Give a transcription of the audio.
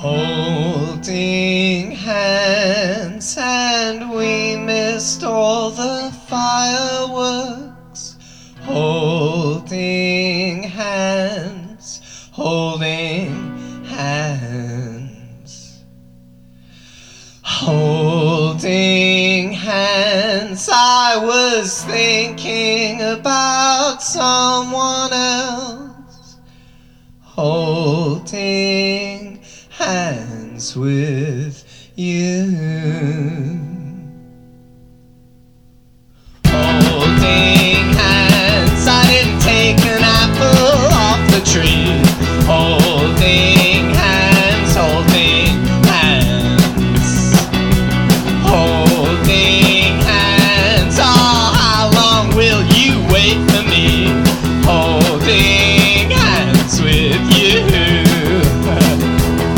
Holding hands, and we missed all the fireworks. Holding hands, holding hands. Holding hands, I was thinking about someone else. Holding hands with you.